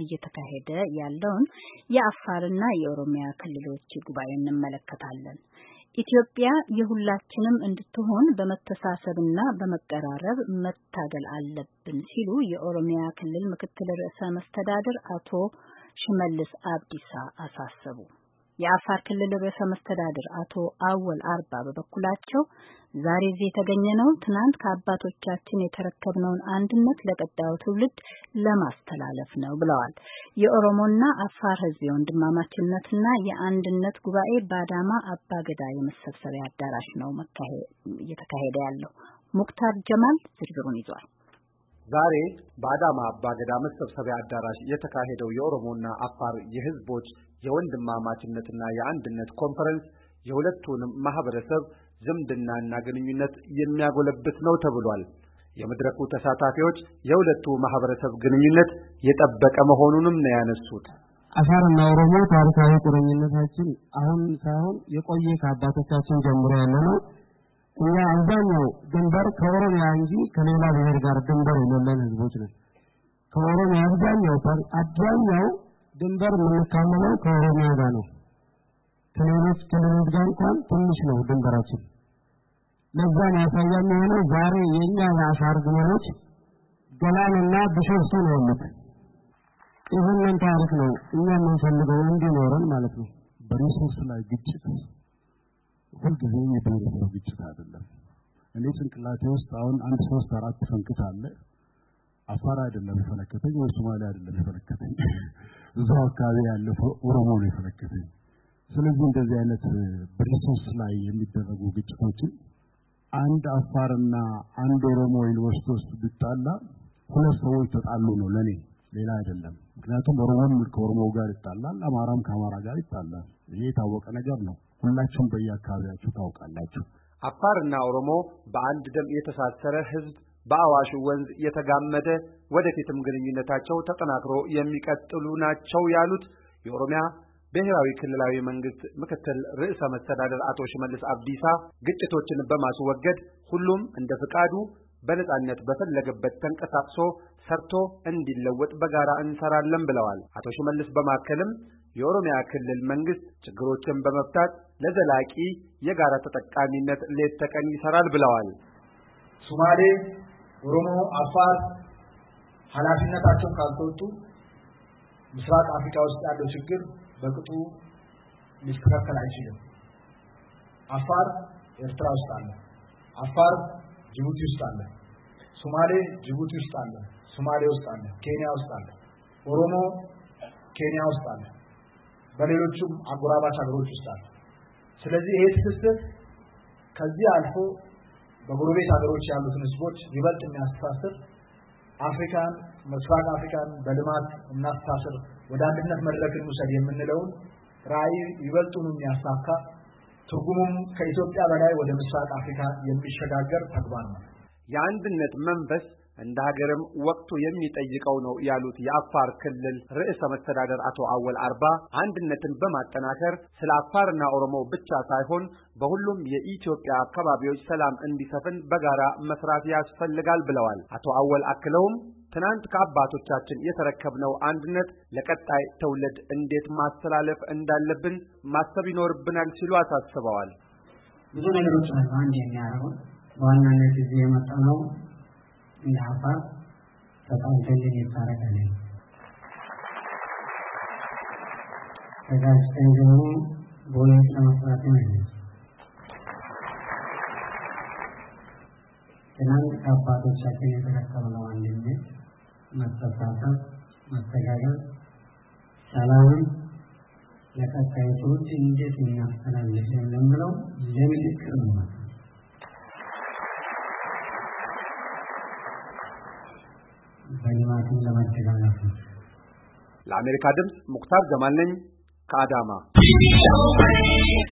እየተካሄደ ያለውን የአፋርና የኦሮሚያ ክልሎች ጉባኤ እንመለከታለን። ኢትዮጵያ የሁላችንም እንድትሆን በመተሳሰብና በመቀራረብ መታገል አለብን ሲሉ የኦሮሚያ ክልል ምክትል ርዕሰ መስተዳድር አቶ ሽመልስ አብዲሳ አሳሰቡ። የአፋር ክልል ርዕሰ መስተዳድር አቶ አወል አርባ በበኩላቸው ዛሬ እዚህ የተገኘነው ትናንት ከአባቶቻችን የተረከብነውን አንድነት ለቀጣዩ ትውልድ ለማስተላለፍ ነው ብለዋል። የኦሮሞና አፋር ሕዝብ የወንድማማችነትና የአንድነት ጉባኤ በአዳማ አባገዳ የመሰብሰቢያ አዳራሽ ነው እየተካሄደ ያለው። ሙክታር ጀማል ዝርዝሩን ይዟል። ዛሬ በአዳማ አባገዳ መሰብሰቢያ አዳራሽ የተካሄደው የኦሮሞና አፋር የሕዝቦች የወንድማማችነትና የአንድነት ኮንፈረንስ የሁለቱንም ማህበረሰብ ዝምድናና ግንኙነት የሚያጎለብት ነው ተብሏል። የመድረኩ ተሳታፊዎች የሁለቱ ማህበረሰብ ግንኙነት የጠበቀ መሆኑንም ነው ያነሱት። አፋርና ኦሮሞ ታሪካዊ ቁርኝነታችን አሁን ሳይሆን የቆየ ከአባቶቻችን ጀምሮ ያለ ነው። እኛ አብዛኛው ድንበር ከኦሮሚያ እንጂ ከሌላ ብሔር ጋር ድንበር የሌለን ህዝቦች ነን። ከኦሮሚያ አብዛኛው ድንበር የምንካመለው ከኦሮሚያ ጋር ነው። ከሌሎች ክልሎች ጋር እንኳን ትንሽ ነው ድንበራችን። ለዛ ማሳያ የሚሆነው ዛሬ የኛ የአፋር ግመሎች ገላንና ቢሾፍቱ ነው ያሉት። ይህንን ታሪክ ነው እኛ የምንፈልገው እንዲኖረን ማለት ነው። በሪሶርስ ላይ ግጭት ሁልጊዜ የብሔረሰብ ግጭት አይደለም። እኔ ጭንቅላቴ ውስጥ አሁን 1 3 4 ፈንክት አለ። አፋር አይደለም የፈለከተኝ ወይ ሶማሌ አይደለም የፈለከተኝ እዛው አካባቢ ያለ ኦሮሞ ነው የፈለከተኝ። ስለዚህ እንደዚህ አይነት በሪሶርስ ላይ የሚደረጉ ግጭቶችን አንድ አፋርና አንድ ኦሮሞ ዩኒቨርሲቲ ውስጥ ቢጣላ ሁለት ሰዎች ተጣሉ ነው ለኔ፣ ሌላ አይደለም። ምክንያቱም ኦሮሞም ከኦሮሞ ጋር ይጣላል፣ አማራም ከአማራ ጋር ይጣላል። ይሄ የታወቀ ነገር ነው። ሁላችሁም በየአካባቢያችሁ ታውቃላችሁ። አፋርና ኦሮሞ በአንድ ደም የተሳሰረ ህዝብ በአዋሽ ወንዝ የተጋመደ ወደፊትም ግንኙነታቸው ተጠናክሮ የሚቀጥሉ ናቸው ያሉት የኦሮሚያ ብሔራዊ ክልላዊ መንግስት ምክትል ርዕሰ መስተዳድር አቶ ሽመልስ አብዲሳ ግጭቶችን በማስወገድ ሁሉም እንደ ፍቃዱ በነጻነት በፈለገበት ተንቀሳቅሶ ሰርቶ እንዲለወጥ በጋራ እንሰራለን ብለዋል። አቶ ሽመልስ በማከልም የኦሮሚያ ክልል መንግስት ችግሮችን በመፍታት ለዘላቂ የጋራ ተጠቃሚነት ሌት ተቀን ይሰራል ብለዋል። ሶማሌ፣ ኦሮሞ፣ አፋር ኃላፊነታቸውን ካልተወጡ ምስራቅ አፍሪካ ውስጥ ያለው ችግር በቅጡ ሊስተካከል አይችልም። አፋር ኤርትራ ውስጥ አለ፣ አፋር ጅቡቲ ውስጥ አለ፣ ሶማሌ ጅቡቲ ውስጥ አለ፣ ሶማሌ ውስጥ አለ፣ ኬንያ ውስጥ አለ፣ ኦሮሞ ኬንያ ውስጥ አለ፣ በሌሎችም አጎራባች ሀገሮች ውስጥ አለ። ስለዚህ ይሄ ትስስር ከዚህ አልፎ በጎረቤት ሀገሮች ያሉትን ህዝቦች ይበልጥ የሚያስተሳስር አፍሪካን ምስራቅ አፍሪካን በልማት እናስተሳስር ወደ አንድነት መድረክ እንውሰድ የምንለውን ራዕይ ይበልጡን የሚያሳካ ትርጉሙም ከኢትዮጵያ በላይ ወደ ምስራቅ አፍሪካ የሚሸጋገር ተግባር ነው። የአንድነት መንፈስ እንደ ሀገርም ወቅቱ የሚጠይቀው ነው ያሉት የአፋር ክልል ርዕሰ መስተዳድር አቶ አወል አርባ አንድነትን በማጠናከር ስለ አፋርና ኦሮሞ ብቻ ሳይሆን በሁሉም የኢትዮጵያ አካባቢዎች ሰላም እንዲሰፍን በጋራ መስራት ያስፈልጋል ብለዋል። አቶ አወል አክለውም ትናንት ከአባቶቻችን የተረከብነው አንድነት ለቀጣይ ትውልድ እንዴት ማስተላለፍ እንዳለብን ማሰብ ይኖርብናል ሲሉ አሳስበዋል። ብዙ ነገሮች አሉ አንድ የሚያደርጉ በዋናነት እዚህ የመጣነው እንደ አፋር ተጣልተን የታረቀልን ተጋጭተን ደግሞ ቦሌት ለመስራት ነው። ትናንት ከአባቶቻችን የተረከብነው አንድነት መተሳሰብ፣ መተጋገዝ፣ ሰላምን ለቀጣዩ ትውልድ እንዴት እናስተላልፍ የምንለው ለምክክር ነው። በልማት ለመደጋገፍ ነው። ለአሜሪካ ድምፅ ሙክታር ጀማል ነኝ ከአዳማ።